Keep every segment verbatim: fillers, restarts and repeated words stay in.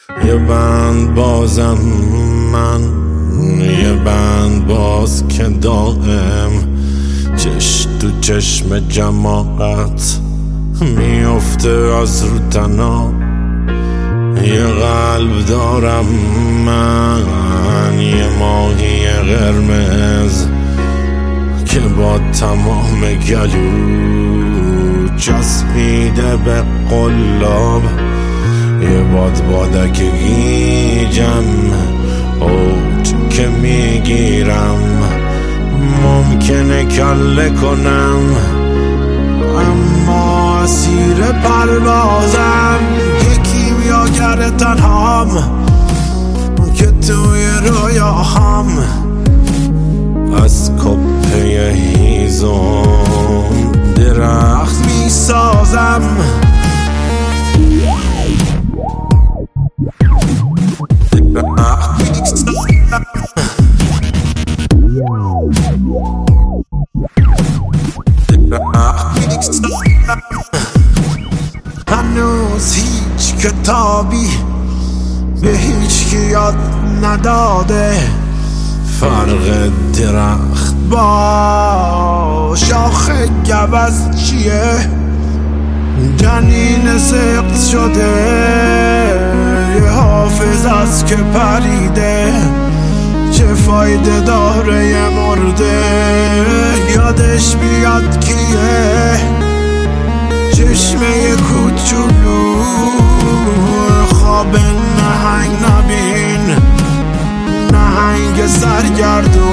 یه بند بازم من، یه بند باز که دائم چش تو چشم جماعت میفته از رو تنها. یه قلب دارم من، یه ماهی قرمز که با تمام گلو چسبیده به قلاب. یه باد بادک گیجم اوج که میگیرم، ممکنه کله کنم اما اسیر پروازم. یکی میاگر تنهام که توی رویاهام از کپه هیزم درخت میسازم. هنوز هیچ کتابی به هیچ کی یاد نداده فرق درخت با شاخ گوز چیه. جنین سقط شده یه حافظ است که پریده، چه فایده داره یه مرده یادش بیاد کیه. چشمه کوچولو خواب نهنگ نبین، نهنگ سرگردون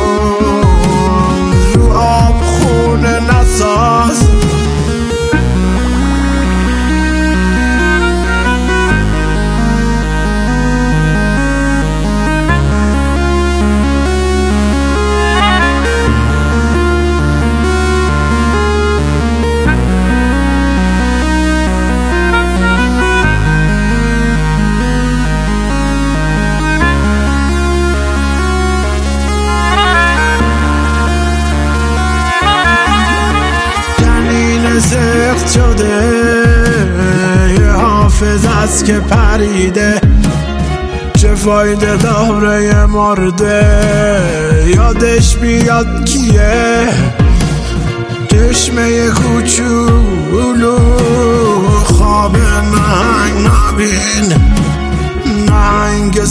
رو آب خونه نساز. سخت شده یه حافظ است که پریده، چه فایده داره یه مرده یادش بیاد کیه. چشمه کوچولو خواب نهنگ نبین، نهنگ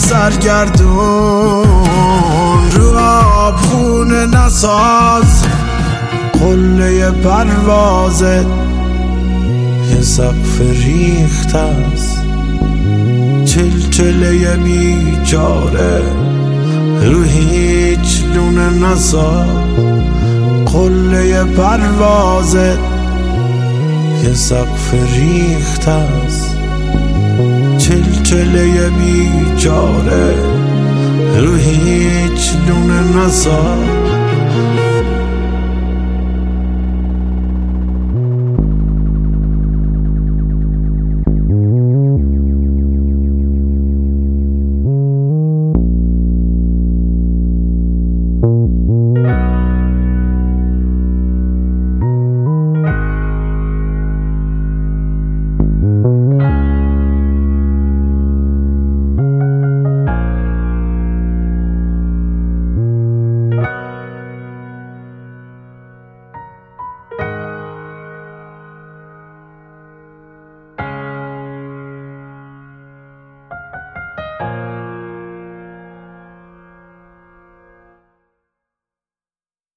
سرگردون رو آب خونه نساز. قله پروازت یه سقف ریخت است، چلچله بیچاره رو هیچ لونه نساز. قله پروازت یه سقف ریخت است، چلچله بیچاره رو هیچ لونه نساز.